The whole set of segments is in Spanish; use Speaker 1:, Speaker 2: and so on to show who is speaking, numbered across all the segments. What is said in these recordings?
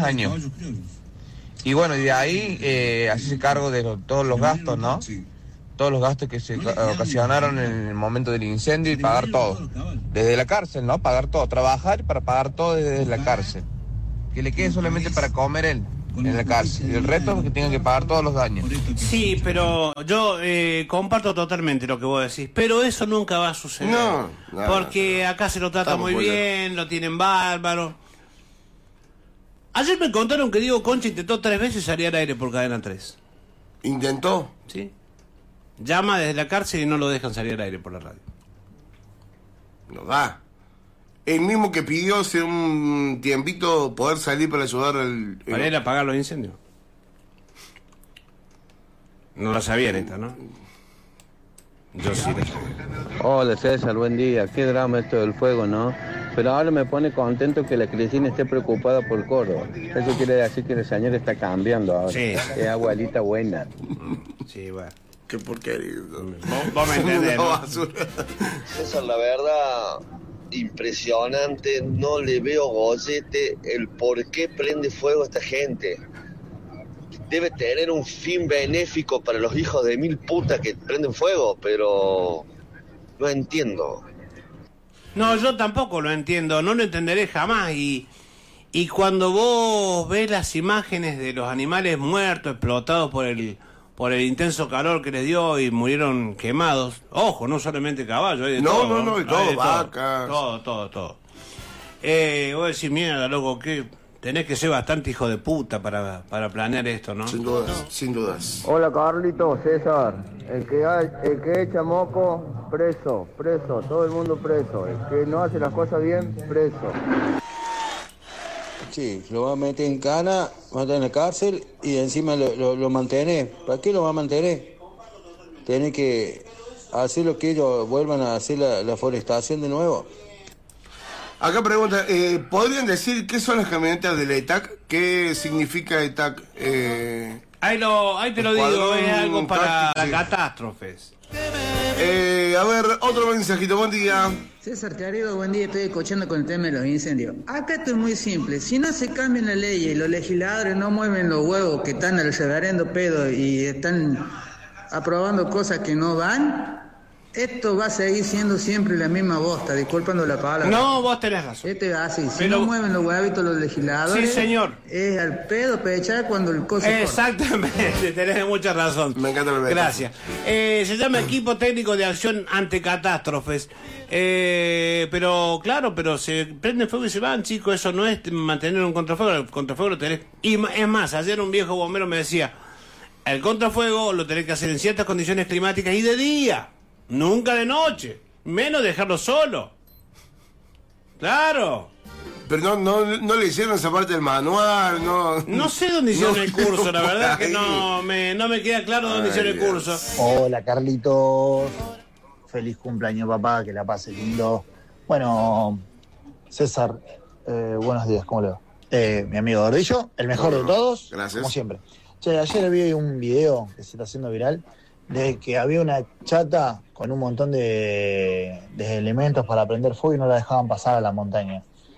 Speaker 1: años. Y bueno, y de ahí hacerse cargo de todos los gastos, ¿no? Todos los gastos que se ocasionaron en el momento del incendio y pagar todo. Desde la cárcel, ¿no? Pagar todo, trabajar para pagar todo desde la cárcel. Que le quede solamente para comer él en la cárcel. Y el resto que tengan que pagar todos los daños.
Speaker 2: Sí, pero yo comparto totalmente lo que vos decís, pero eso nunca va a suceder.
Speaker 3: No,
Speaker 2: porque acá se lo trata muy bien, lo tienen bárbaro. Ayer me contaron que Diego Concha intentó 3 veces salir al aire por Cadena 3.
Speaker 3: ¿Intentó?
Speaker 2: Sí. Llama desde la cárcel y no lo dejan salir al aire por la radio.
Speaker 3: No da. El mismo que pidió hace un tiempito poder salir para ayudar al...
Speaker 2: Para ir a apagar los incendios. No lo sabían esta, ¿no? Yo sí lo sabía.
Speaker 4: Hola César, buen día. Qué drama esto del fuego, ¿no? Pero ahora me pone contento que la Cristina esté preocupada por Córdoba. Eso quiere decir que el señor está cambiando ahora.
Speaker 2: Sí.
Speaker 4: Es abuelita buena.
Speaker 2: Sí, bueno.
Speaker 3: Qué porquería.
Speaker 2: Vos me entendés, ¿no?
Speaker 5: César, la verdad, impresionante. No le veo gollete el por qué prende fuego esta gente. Debe tener un fin benéfico para los hijos de mil putas que prenden fuego, pero no entiendo.
Speaker 2: No, yo tampoco lo entiendo, no lo entenderé jamás. Y cuando vos ves las imágenes de los animales muertos, explotados por el intenso calor que les dio y murieron quemados, ojo, no solamente caballos, hay de todo.
Speaker 3: No, y todo, vacas.
Speaker 2: Todo. Vos decís, mierda, loco, que tenés que ser bastante hijo de puta para planear esto, ¿no?
Speaker 3: Sin dudas.
Speaker 4: Hola Carlito, César. El que echa moco, preso. Todo el mundo preso. El que no hace las cosas bien, preso. Sí, lo va a meter en cana, va a estar en la cárcel y encima lo mantenés. ¿Para qué lo va a mantener? Tenés que hacer lo que ellos vuelvan a hacer la forestación de nuevo.
Speaker 3: Acá pregunta, ¿podrían decir qué son las camionetas de la ETAC? ¿Qué significa ETAC?
Speaker 2: Ahí te lo digo, es algo para las catástrofes.
Speaker 3: A ver, otro mensajito, buen día.
Speaker 6: César querido, buen día, estoy escuchando con el tema de los incendios. Acá esto es muy simple, si no se cambian la ley y los legisladores no mueven los huevos que están al reverendo pedo y están aprobando cosas que no van, esto va a seguir siendo siempre la misma bosta, disculpando la palabra.
Speaker 2: No, vos tenés razón.
Speaker 6: Esto es así, si
Speaker 2: pero...
Speaker 6: no mueven los huevitos los legisladores...
Speaker 2: Sí, señor.
Speaker 6: Es al pedo pechar cuando el coso
Speaker 2: Exactamente, tenés mucha razón.
Speaker 3: Me encanta el beso.
Speaker 2: Gracias. Se llama Equipo Técnico de Acción ante Catástrofes. Pero se prenden fuego y se van, chicos. Eso no es mantener un contrafuego. El contrafuego lo tenés. Y es más, ayer un viejo bombero me decía: el contrafuego lo tenés que hacer en ciertas condiciones climáticas y de día. Nunca de noche, menos dejarlo solo. Claro.
Speaker 3: Pero no le hicieron esa parte del manual,
Speaker 2: No sé dónde hicieron el curso, la verdad que no me queda claro dónde hicieron el curso.
Speaker 7: Hola Carlitos, feliz cumpleaños papá, que la pase lindo. Bueno, César, buenos días, ¿cómo le va? Mi amigo Gordillo, el mejor de todos,
Speaker 3: gracias.
Speaker 7: Como siempre. Che, ayer vi un video que se está haciendo viral de que había una chata con un montón de elementos para prender fuego y no la dejaban pasar a la montaña.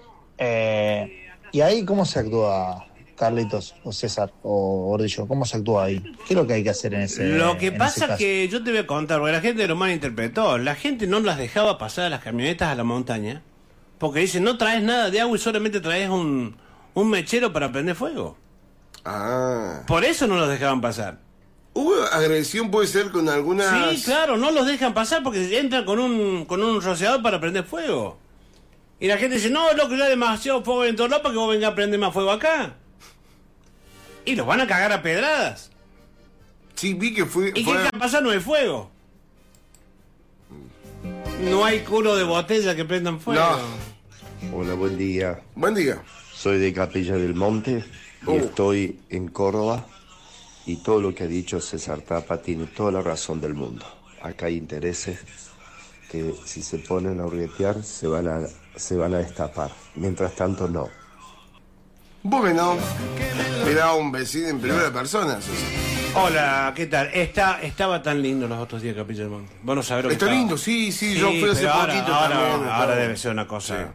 Speaker 7: ¿Y ahí cómo se actúa, Carlitos, o César, o Gordillo? ¿Cómo se actúa ahí? ¿Qué es lo que hay que hacer en ese
Speaker 2: Lo que
Speaker 7: en
Speaker 2: pasa
Speaker 7: ese
Speaker 2: es que yo te voy a contar, porque la gente lo malinterpretó. La gente no las dejaba pasar a las camionetas a la montaña, porque dicen, no traes nada de agua y solamente traes un mechero para prender fuego.
Speaker 3: Ah.
Speaker 2: Por eso no los dejaban pasar.
Speaker 3: ¿Hubo agresión, puede ser, con algunas...?
Speaker 2: Sí, claro, no los dejan pasar porque entran con un rociador para prender fuego. Y la gente dice, no, loco, ya hay demasiado fuego en todo lado para que vos vengas a prender más fuego acá. Y los van a cagar a pedradas.
Speaker 3: Sí, vi que fue...
Speaker 2: ¿Y qué pasa? No hay fuego. No hay culo de botella que prendan fuego.
Speaker 3: No.
Speaker 8: Hola, buen día.
Speaker 3: Buen día.
Speaker 8: Soy de Capilla del Monte y estoy en Córdoba. Y todo lo que ha dicho César Tapa tiene toda la razón del mundo. Acá hay intereses que si se ponen a hurguetear se van a destapar. Mientras tanto, no.
Speaker 3: Bueno, era un vecino en primera persona.
Speaker 2: Hola, ¿qué tal? Estaba tan lindo los otros días Capilla del Monte. Vos no sabés lo que
Speaker 3: está lindo, sí, yo fui hace poquito también.
Speaker 2: Ahora debe ser una cosa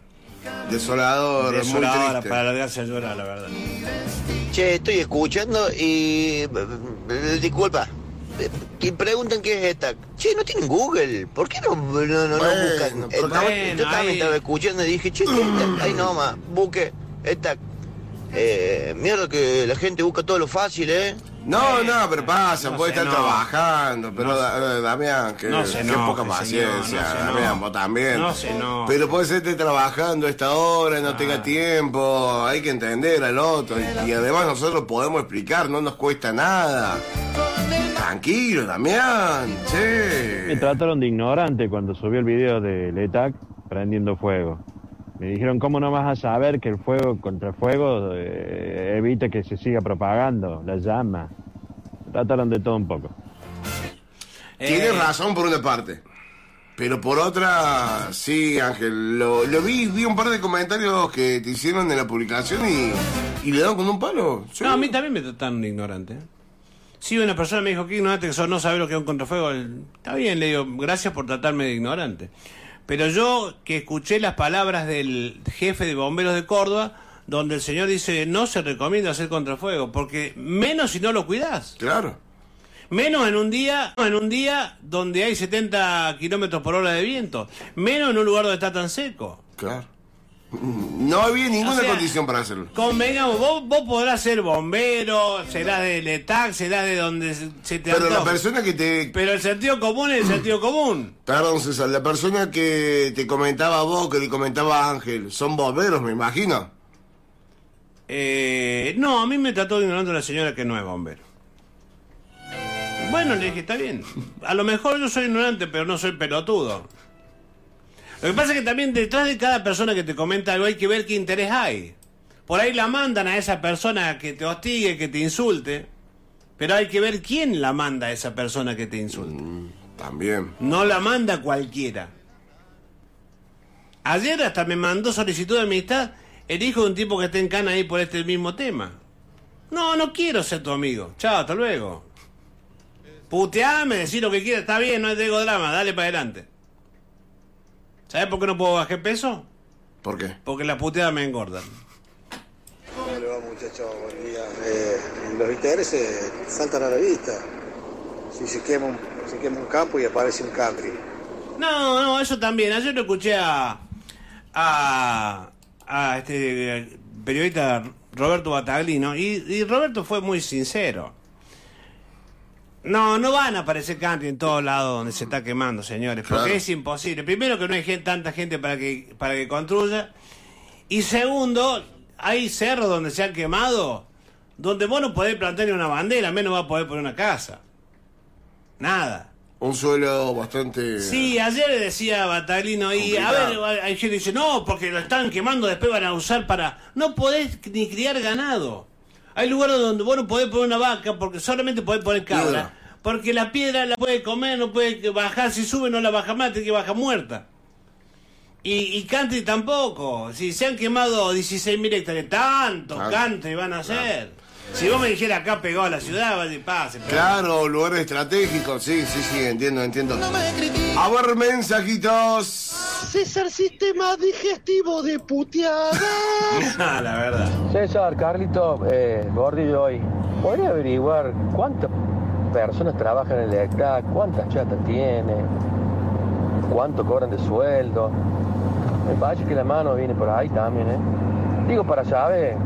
Speaker 3: Desolador, muy
Speaker 2: Desoladora,
Speaker 3: triste.
Speaker 2: para largarse a llorar, la verdad.
Speaker 9: Che, estoy escuchando y... disculpa. Y preguntan qué es ETAC. Che, no tienen Google. ¿Por qué no
Speaker 3: Bueno,
Speaker 9: buscan?
Speaker 3: pero
Speaker 2: bueno,
Speaker 9: Yo también
Speaker 2: ahí-
Speaker 9: estaba escuchando y dije, che, ¿qué es ETAC? Ahí nomás, busque ETAC. Mierda que la gente busca todo lo fácil,
Speaker 3: No, pero pasa,
Speaker 2: no
Speaker 3: puede
Speaker 2: se
Speaker 3: estar
Speaker 2: enoje.
Speaker 3: trabajando, pero Damián, que
Speaker 2: No se
Speaker 3: qué
Speaker 2: enoje,
Speaker 3: poca
Speaker 2: señor,
Speaker 3: paciencia,
Speaker 2: no se
Speaker 3: Damián,
Speaker 2: enoje.
Speaker 3: vos también.
Speaker 2: No se enoje.
Speaker 3: Pero puede ser que esté trabajando a esta hora, no tenga tiempo, hay que entender al otro. Y además nosotros podemos explicar, no nos cuesta nada. Tranquilo, Damián,
Speaker 10: Me
Speaker 3: che.
Speaker 10: trataron de ignorante cuando subió el video de ETAC prendiendo fuego. Me dijeron, ¿cómo no vas a saber que el fuego contra fuego evita que se siga propagando la llama? Me trataron de todo un poco.
Speaker 3: Tienes razón por una parte. Pero por otra, sí, Ángel, lo vi un par de comentarios que te hicieron en la publicación y le dan con un palo. Sí.
Speaker 2: No, a mí también me trataron de ignorante. Sí, una persona me dijo que ignorante, que eso no sabe lo que es un contrafuego. Está bien, le digo, gracias por tratarme de ignorante. Pero yo que escuché las palabras del jefe de bomberos de Córdoba, donde el señor dice, no se recomienda hacer contrafuego, porque menos si no lo cuidás.
Speaker 3: Claro.
Speaker 2: Menos en un día donde hay 70 kilómetros por hora de viento. Menos en un lugar donde está tan seco.
Speaker 3: Claro. No había ninguna
Speaker 2: O sea,
Speaker 3: condición para hacerlo.
Speaker 2: Convengamos, vos podrás ser bombero, serás del ETAC, serás de donde se te
Speaker 3: Pero la
Speaker 2: antoje.
Speaker 3: persona que te...
Speaker 2: Pero el sentido común es el sentido común.
Speaker 3: Perdón, César, la persona que te comentaba a vos, que le comentaba a Ángel, son bomberos, me imagino.
Speaker 2: No, a mí me trató de ignorante una señora que no es bombero. Bueno, le dije, está bien. A lo mejor yo soy ignorante, pero no soy pelotudo. Lo que pasa es que también detrás de cada persona que te comenta algo hay que ver qué interés hay. Por ahí la mandan a esa persona que te hostigue, que te insulte, pero hay que ver quién la manda a esa persona que te insulte.
Speaker 3: También.
Speaker 2: No la manda cualquiera. Ayer hasta me mandó solicitud de amistad el hijo de un tipo que está en cana ahí por este mismo tema. No quiero ser tu amigo. Chao, hasta luego. Puteame, decir lo que quieras, está bien, no tengo drama, dale para adelante. ¿Sabes por qué no puedo bajar peso?
Speaker 3: ¿Por qué?
Speaker 2: Porque las puteadas me engordan.
Speaker 11: ¿Cómo le va, muchachos? Buen día. Los intereses saltan a la vista. Si se quema un campo y aparece un country.
Speaker 2: No, eso también. Ayer lo escuché a este periodista Roberto Battaglino y Roberto fue muy sincero. No van a aparecer country en todos lados donde se está quemando, señores, porque
Speaker 3: Claro.
Speaker 2: es imposible. Primero que no hay tanta gente para que construya, y segundo, hay cerros donde se han quemado, donde vos no podés plantar ni una bandera, menos vas a poder poner una casa. Nada.
Speaker 3: Un suelo bastante...
Speaker 2: Sí, ayer decía Battaglino, y a
Speaker 3: complicado.
Speaker 2: ver, hay gente que dice, no, porque lo están quemando, después van a usar para... No podés ni criar ganado. Hay lugares donde vos no podés poner una vaca, porque solamente podés poner cabra.
Speaker 3: Piedra.
Speaker 2: Porque la piedra la puede comer, no puede bajar, si sube no la baja más, tiene que bajar muerta. Y country tampoco. Si se han quemado 16.000 hectáreas, tanto
Speaker 3: Claro.
Speaker 2: country van a hacer. Si vos me dijeras acá pegado a la ciudad, va a decir, pase.
Speaker 3: Claro, lugares estratégicos, sí, entiendo. A ver, mensajitos.
Speaker 12: César, sistema digestivo de puteada.
Speaker 2: Ah, la verdad.
Speaker 13: César, Carlito, Gordillo hoy. ¿Podría averiguar cuántas personas trabajan en el ETAC? ¿Cuántas chatas tiene? ¿Cuánto cobran de sueldo? Me parece que la mano viene por ahí también, ¿eh? Digo, para saber.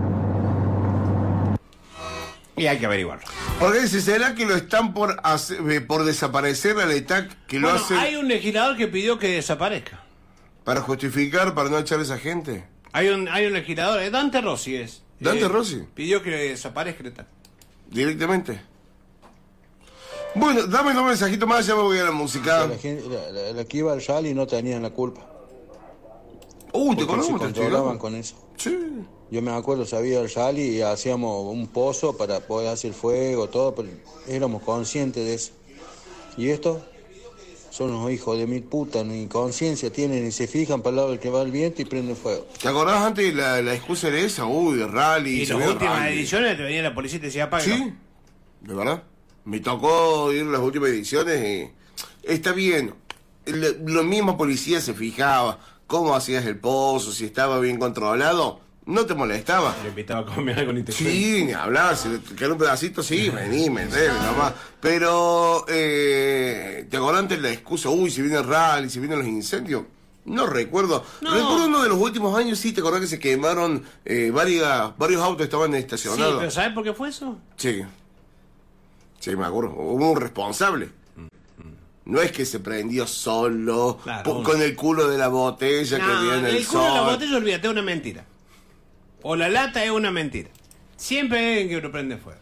Speaker 2: Y hay que averiguarlo.
Speaker 3: Porque dice, ¿será que lo están por desaparecer al ETAC? Que lo
Speaker 2: Bueno,
Speaker 3: hacen
Speaker 2: hay un legislador que pidió que desaparezca.
Speaker 3: para justificar, para no echar a esa gente.
Speaker 2: Hay un legislador, Dante Rossi es.
Speaker 3: ¿Dante Rossi?
Speaker 2: Pidió que desaparezca el ETAC.
Speaker 3: Directamente. Bueno, dame un mensajito más, ya me voy a la música.
Speaker 4: La que iba al rally no tenían la culpa.
Speaker 3: Te
Speaker 4: Porque
Speaker 3: conozco,
Speaker 4: se
Speaker 3: te estoy
Speaker 4: controlaban
Speaker 3: hablando.
Speaker 4: con eso.
Speaker 3: Sí.
Speaker 4: Yo me acuerdo, sabía el rally y hacíamos un pozo para poder hacer fuego, todo, pero éramos conscientes de eso. Y estos son unos hijos de mil putas, ni conciencia tienen, ni se fijan para el lado del que va el viento y prenden fuego.
Speaker 3: ¿Te acordás antes la excusa era esa? De rally.
Speaker 2: Y
Speaker 3: se
Speaker 2: las
Speaker 3: veía
Speaker 2: últimas
Speaker 3: rally.
Speaker 2: ediciones te venía la policía y te decía apaga.
Speaker 3: Sí, de verdad. Me tocó ir a las últimas ediciones y está bien. La misma policía se fijaba. cómo hacías el pozo, si estaba bien controlado, no te molestaba.
Speaker 2: Le invitaba a comer algo ni te
Speaker 3: Sí, ni hablar, si te queda un pedacito, sí, vení, nomás. Pero, ¿te acordás antes la excusa? Uy, si viene el rally, si vienen los incendios. No recuerdo.
Speaker 2: No.
Speaker 3: Recuerdo uno de los últimos años, sí, ¿te acordás que se quemaron varios autos estaban estacionados?
Speaker 2: Sí, pero ¿sabes por qué fue eso?
Speaker 3: Sí. Sí, me acuerdo. Hubo un responsable. No es que se prendió solo,
Speaker 2: Claro.
Speaker 3: con el culo de la botella que viene el
Speaker 2: culo de la
Speaker 3: sol.
Speaker 2: botella, olvídate, es una mentira. O la lata es una mentira. Siempre hay alguien que lo prende fuego.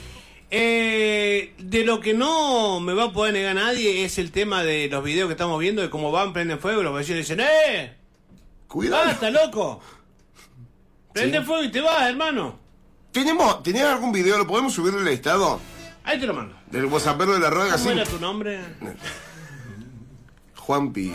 Speaker 2: De lo que no me va a poder negar nadie es el tema de los videos que estamos viendo de cómo van, prenden fuego, los vecinos dicen,
Speaker 3: Cuidado.
Speaker 2: ¡basta, loco! Prende fuego y te vas, hermano.
Speaker 3: ¿Tenés algún video? ¿Lo podemos subir al estado?
Speaker 2: Ahí te lo mando.
Speaker 3: Del WhatsAppero de la radio.
Speaker 2: ¿Cómo
Speaker 3: así.
Speaker 2: era tu nombre?
Speaker 3: Juanpi.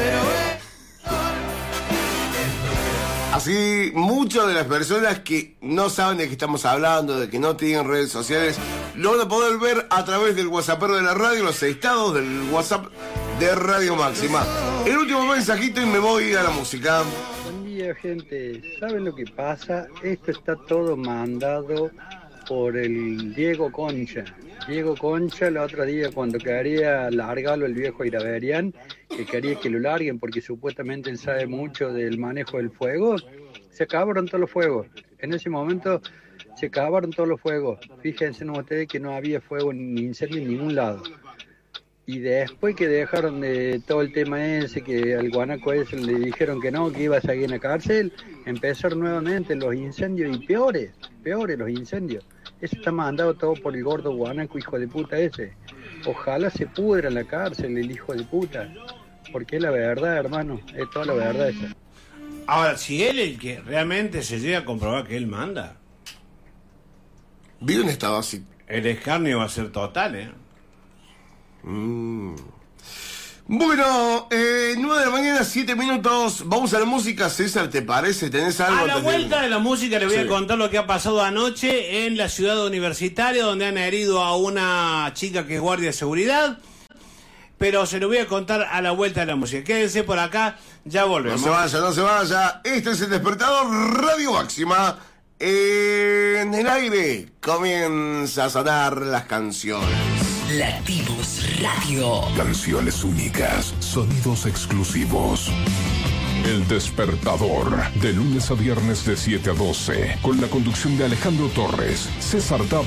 Speaker 3: Así, muchas de las personas que no saben de qué estamos hablando, de que no tienen redes sociales, lo van a poder ver a través del WhatsAppero de la radio, los estados del WhatsApp de Radio Máxima. El último mensajito y me voy a la música.
Speaker 14: Buen día, gente. ¿Saben lo que pasa? Esto está todo mandado por el Diego Concha. Diego Concha, el otro día cuando quería largarlo el viejo Iraverian, que quería que lo larguen porque supuestamente él sabe mucho del manejo del fuego, se acabaron todos los fuegos. En ese momento se acabaron todos los fuegos. Fíjense ustedes que no había fuego ni incendio en ningún lado. Y después que dejaron de todo el tema ese, que al guanaco ese le dijeron que no, que iba a seguir en la cárcel, empezaron nuevamente los incendios y peores los incendios. Eso está mandado todo por el gordo guanaco, hijo de puta ese. Ojalá se pudra en la cárcel el hijo de puta. Porque es la verdad, hermano, es toda la verdad esa.
Speaker 2: Ahora, si él es el que realmente se llega a comprobar que él manda,
Speaker 3: Vi un estado así.
Speaker 2: el escarnio va a ser total,
Speaker 3: Bueno, 9 de la mañana, 7 minutos. Vamos a la música. César, ¿te parece? ¿Tenés algo?
Speaker 2: A la
Speaker 3: antes de-
Speaker 2: vuelta de la música les voy
Speaker 3: Sí.
Speaker 2: a contar lo que ha pasado anoche en la ciudad universitaria, donde han herido a una chica que es guardia de seguridad. Pero se lo voy a contar a la vuelta de la música. Quédense por acá, ya volvemos.
Speaker 3: No se vaya, no se vaya. Este es el despertador Radio Máxima. En el aire comienza a sonar las canciones.
Speaker 15: Latidos Radio.
Speaker 16: Canciones únicas, sonidos exclusivos. El Despertador, de lunes a viernes de 7 a 12, con la conducción de Alejandro Torres, César Tapia